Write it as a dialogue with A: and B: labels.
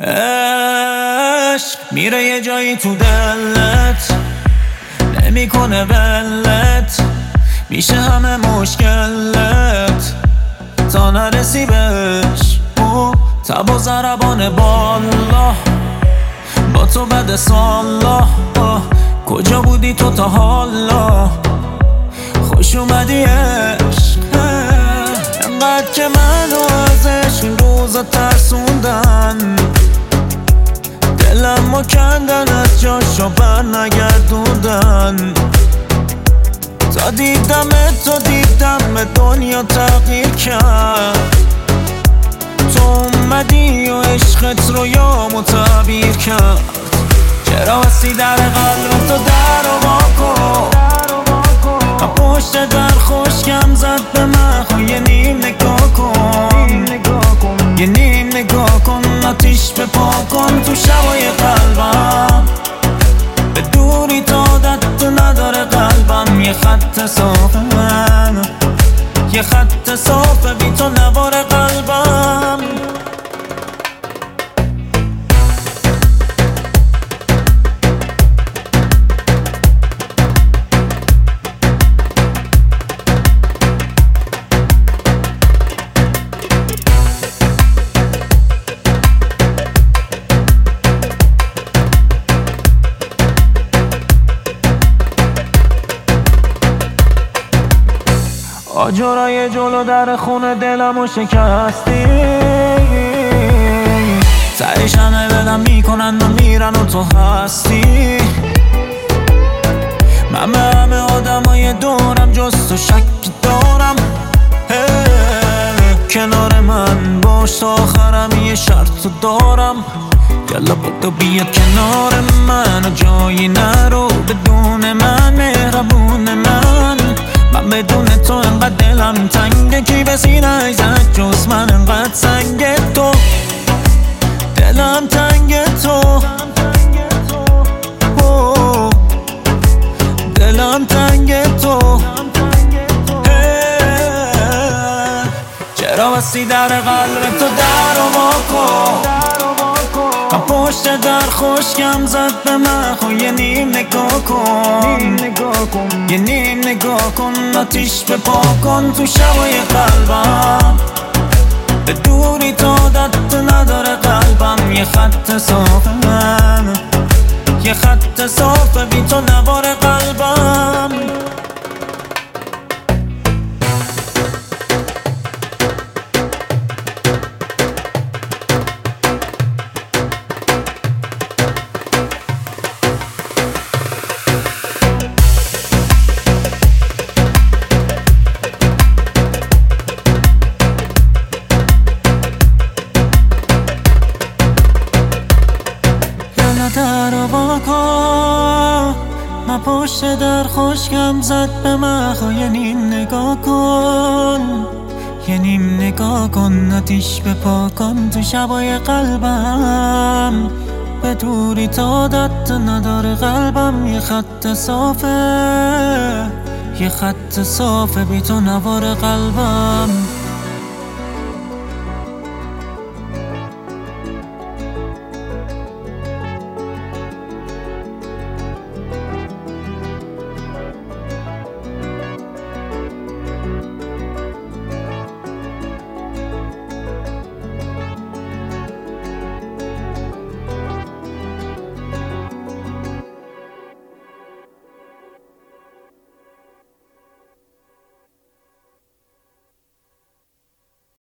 A: عشق میره یه جایی تو دلت، نمیکنه ولت، میشه همه مشکلت تا نرسی بهش. تب و ضربان بالا با تو بد سالا، کجا بودی تو تا حالا؟ خوش اومدی عشق، انقدر که منو ازش این روزا ترسوندن، دلم رو کندن از جاشو بر نگردوندن. تا دیدم دنیا تغییر کرد، تو اومدی و عشقت رو یامو تعبیر کرد. چرا بستی در قلب تو در رو واکن، پشت در خوشگم زد به من، خو یه نیم نگاه کن، یه نیم نگاه کن، آتیش به پا کن تو شبای قلبم. به دوری تا عادت نداره قلبم، یه خط صافه من، یه خط صافه بی تو نوار قلبم. آجرای جلو در خونه دلمو شکستی، تهش همه بدم میکنن و میرن و تو هستی. من به همه آدمای دورم جز تو شک دارم، کنار من باش تا آخرم یه شرط دارم. یالا بدو بیا کنار من و جایی نرو بدون من، مهربون من بدون تو انقدر دلم تنگه، کی به سینه زد جز من انقدر سنگ تو، دلم تنگ تو، دلم تنگ تو. چرا بستی در قلب تو در رو واکن، پشت در خوشگم زد به من، خو یه نیم نگاه کن، یه نیم نگاه کن، آتیش به پا کن تو شبای قلبم. به دوری تا عادت نداره قلبم، یه خط صافه من، یه خط صافه بی تو نوار قلبم. در رو واکن، من پشت در خوشگم زد به من، خو یه نیم نگاه کن، یه نیم نگاه کن، آتیش به پا کن تو شبای قلبم. به دوری تا عادت نداره قلبم، یه خط صافه، یه خط صافه بی تو نوار قلبم.